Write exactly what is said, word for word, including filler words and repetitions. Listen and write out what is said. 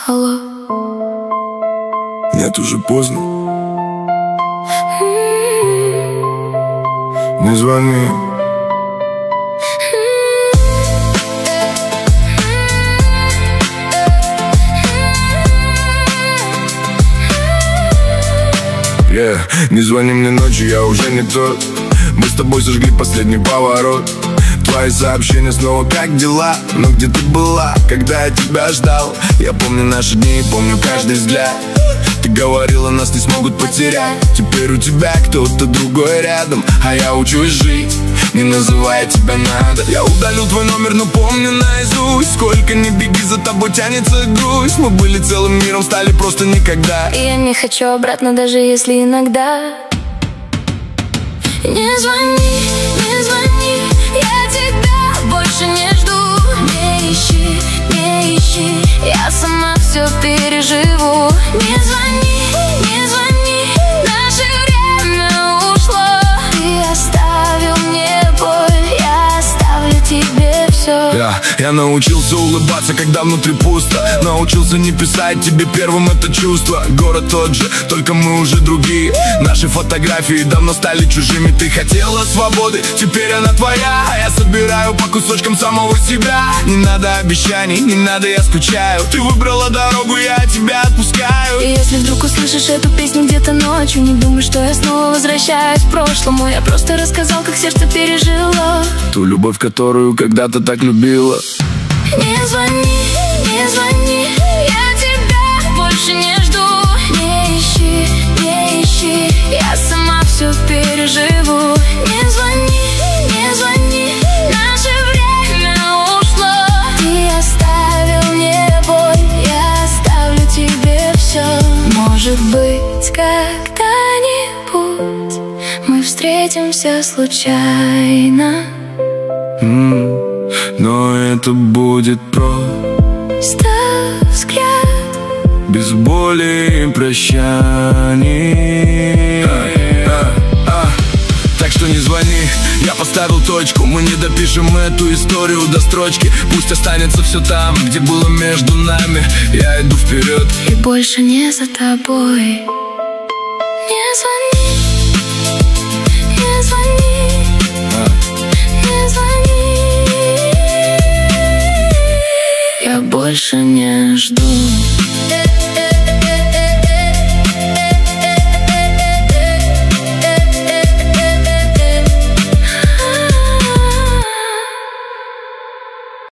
Алло. Нет, уже поздно. Не звони. Yeah. Не звони мне ночью, я уже не тот. Мы с тобой сожгли последний поворот. Твои сообщения снова как дела. Но где ты была, когда я тебя ждал? Я помню наши дни, помню каждый взгляд. Ты говорила, нас не смогут потерять. Теперь у тебя кто-то другой рядом, а я учусь жить, не называя тебя надо. Я удалю твой номер, но помню наизусть. Сколько ни беги, за тобой тянется грусть. Мы были целым миром, стали просто никогда. И я не хочу обратно, даже если иногда. Не звони, не звони, я тебя больше не жду. Не ищи, не ищи, я сама все переживу. Не звони, не звони, наше время ушло. Ты оставил мне боль, я оставлю тебе все. Я, я научился улыбаться, когда внутри пусто. Научился не писать тебе первым это чувство. Город тот же, только мы уже другие. Наши фотографии давно стали чужими. Ты хотела свободы, теперь она твоя. А я собираю по кусочкам самого себя. Не надо обещаний, не надо, я скучаю. Ты выбрала дорогу, я тебя отпускаю. И если вдруг услышишь эту песню где-то ночью, не думай, что я снова возвращаюсь к прошлому. Я просто рассказал, как сердце пережило ту любовь, которую когда-то так любила. Не звони, не звони, я тебя больше не жду. Не ищи, не ищи, я сама все переживу. Не звони, не звони, наше время ушло. Ты оставил мне боль, я оставлю тебе все. Может быть, когда-нибудь мы встретимся случайно. Mm. Но это будет просто взгляд, без боли и прощаний. а, а, а. Так что не звони, я поставил точку. Мы не допишем эту историю до строчки. Пусть останется все там, где было между нами. Я иду вперед и больше не за тобой. Не звони, не звони, а. не звони. Я больше не жду.